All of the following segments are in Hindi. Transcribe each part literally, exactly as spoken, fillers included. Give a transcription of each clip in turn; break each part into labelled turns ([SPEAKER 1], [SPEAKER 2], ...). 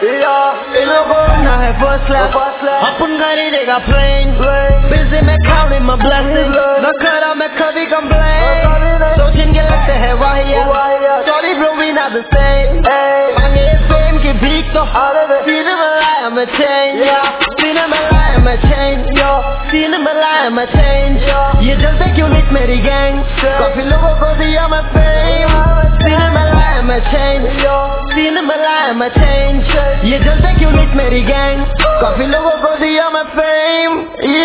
[SPEAKER 1] इन लोगों ना है फर्स्ट क्लास, अपन खरीदेगा प्लेन, बिजी में counting my blessings, न करा मैं कभी complain, सोचेंगे लगते हैं Yahya, sorry bro we not the same, मांगे fame की भीख तो सीने में लाया मैं change, सीने में लाया मैं change, सीने में लाया मैं change, ये जलते क्यों नहीं मेरी gang, काफी लोगों को दिया मैं fame, सीने में लाया मैं change, सीने में लाया मैं change, ये जलते क्यों नहीं मेरी gang, काफी लोगों को दिया मैं fame,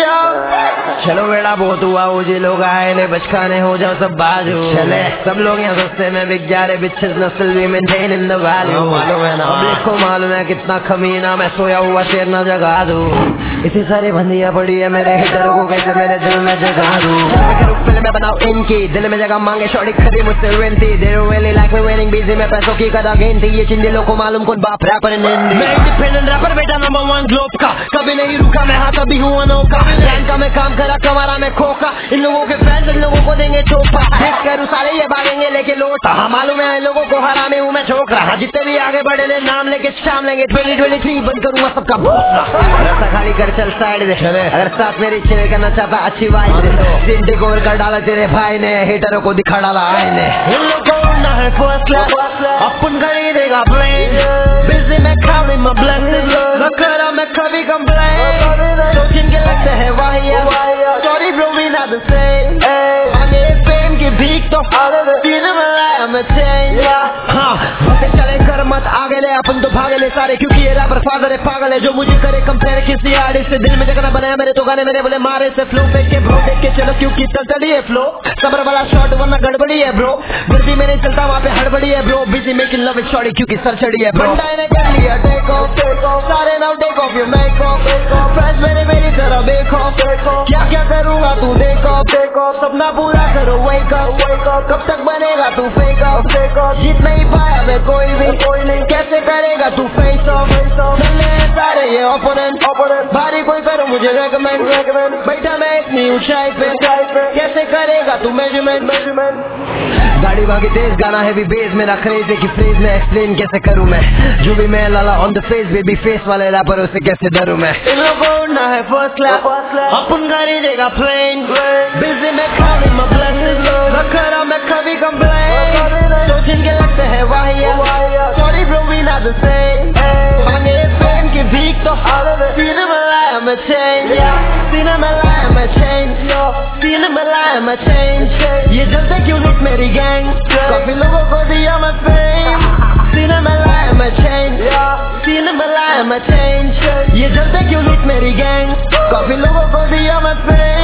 [SPEAKER 1] चलो बेड़ा बहुत हुआ मुझे लोग आए ने बचकाने हो जाओ सब बाजू चले सब लोग यहाँ सस्ते में बिक जा रहे बिच्छेस नस्ल भी मेंटेन इन द वैल्यू मालूम है ना पब्लिक को मालूम है कितना कमीना मैं सोया हुआ शेर ना जगा दूं इतनी सारी बंदियां पड़ी है मेरे हिटरों को कैसे मेरे दिल में जगा दूं फिल्म में बनाओ इनकी दिल में जगह मांगे शॉर्टी खरी मुझसे विनती दे really like me winning busy में पैसों की कदा गिनती ये चिंदिलों को मालूम कौन बाप रैपर इन इंडी मैं इंडिपेंडेंट रैपर बेटा नंबर वन ग्लोब का कभी नहीं रुका मैं हाँ कभी हूँ अनोखा लैंड का मैं काम करा कमारा मैं खोखा इन लोगों के फैंस इन लोगों को देंगे चोपा देख कर सारे ये भागेंगे लेके लोटा हाँ मालूम है इन लोगों को हरामे हूँ मैं छोक रहा जितने भी आगे बढ़े ले नाम लेके शाम लेंगे ट्वेंटी ट्वेंटी थ्री बंद करूंगा सबका भोसला रास्ता खाली कर चल साइड दे अगर साथ मेरी छेड़ करना चाहता अच्छी वाइफ दे दिन डिकोर कर डाला तेरे भाई ने हिटरों को दिखा डाला आईने इन लोगों ना है फर्स्ट क्लास अपन खरीदेगा प्लेन बिजी में counting my blessings न करा मैं कभी complain सोचेंगे लगते हैं Yahya sorry bro we not the same मांगे fame की भीख तो सीने में लाया मैं change हाँ बातें चले कर मत आगे ले अपन तो भागे ले सारे क्योंकि ये रैपर फादर है पागल है जो मुझे करे कंपेयर किसी आर्टिस्ट से दिल में जगह बनाया मेरे तो गाने मेरे बोले मारे से फ्लो फेंक के ब्रो देख के चलो क्योंकि चलती है फ्लो सबर वाला शॉट वरना गड़बड़ी है ब्रो बिजी में नहीं चलता वहाँ पे हड़बड़ी है bro busy making love with shorty क्योंकि सर चढ़ी है ब्रो ने कर लिया टेक ऑफ सारे now take off you make off friends मेरे मेरी तरह बेक ऑफ क्या क्या करूँगा तू देख ऑफ सपना पूरा करो वेक अप कब तक बनेगा तू फेक ऑफ जीत नहीं पाया मैं कोई भी कोई नहीं कैसे करेगा तू फेस ऑफ चलने सारे ये ओपोनेंट भारी कोई करो मुझे रेकमेंड बैठा मैं इतनी ऊंचाई पे कैसे करेगा तू मेजरमेंट मेजरमेंट गाड़ी भागी तेज गाना है भी बेस मेरा क्रेज है कि फ्रेज में एक्सप्लेन कैसे करूं मैं जो भी मैं लाला on the face baby face वाले रैपर से कैसे डरूं मैं इन लोगों ना है फर्स्ट क्लास अपन खरीदेगा प्लेन बिजी में counting my blessings न करा मैं कभी complain सोचेंगे लगते हैं Yahya sorry bro we not the same मांगे fame की भीख तो सीने में लाया मैं change सीने में लाया मैं change सीने में लाया मैं change ये जलते क्यों नहीं मेरी gang काफी लोगों को दिया मैं fame सीने में लाया मैं change सीने में लाया मैं change ये जलते क्यों नहीं मेरी gang काफी लोगों को दिया मैं fame